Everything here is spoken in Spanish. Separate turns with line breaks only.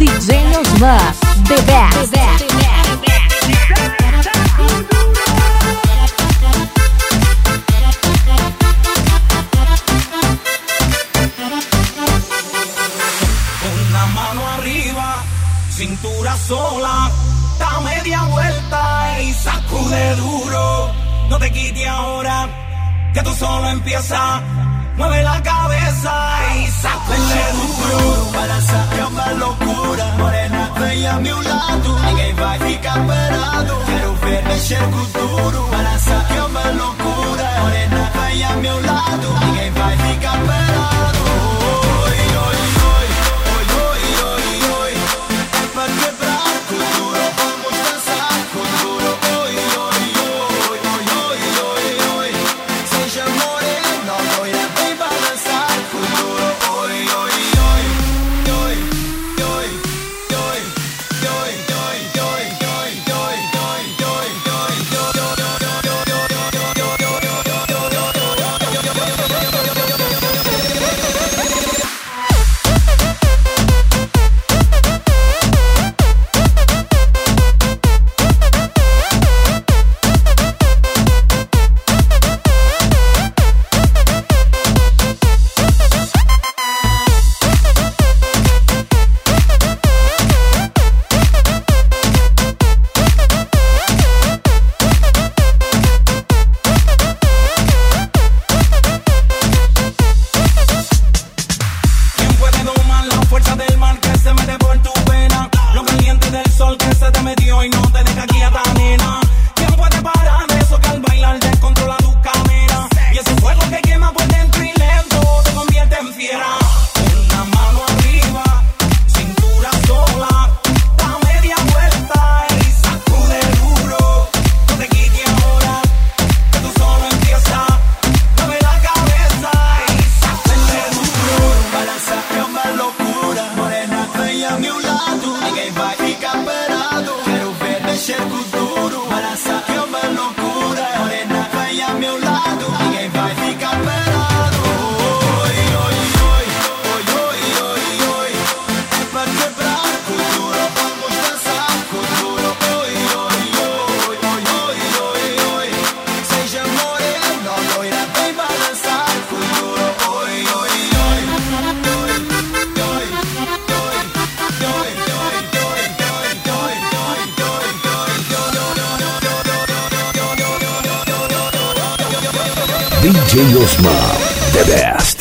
DJ Osman, the best.
Una mano arriba, cintura sola, da media vuelta y sacude duro. No te quites ahora, que tú solo empiezas. Mueve la cabeza y sacude duro.
Balança é uma loucura. Morena, vem a meu lado. Ninguém vai ficar parado. Quero ver mexer com duro. Balança é uma loucura. Morena, vem a meu lado. Ninguém vai ficar parado. Oi, oi, oi, oi, oi, oi, oi. É pra quebrar com duro. Vamos dançar com duro. Oi, oi, oi, oi, oi, oi, oi. Seja morena, loira, vem balançar com duro. Oi, oi, oi, oi, oi, oi, oi, oi,
¿Quién puede domar la fuerza del mar que se mete por tu pena? Lo caliente del sol que se te metió y no te deja quieta, nena. ¿Quién puede parar eso que al bailar descontrola tu cadera? Y ese fuego que quema por dentro y lento te convierte en fiera. Una mano arriba, cintura sola, da media vuelta y sacude duro. No te quites ahora, que tú solo empiezas. Mueve la cabeza y sacude duro.
Balança é uma loucura. Morena, vem a meu lado. Ninguém vai ficar parado. Quero ver mexer com duro. Balança é uma loucura. Morena, vem a meu lado. Ninguém vai ficar parado. Oi, oi, oi, oi, oi, oi, oi. É pra quebrar com duro. Vamos dançar com duro. Oi, oi, oi, oi, oi, oi, oi. Seja morena, loira, vem balançar com duro. Oi, oi, oi.
DJ Osman, the best.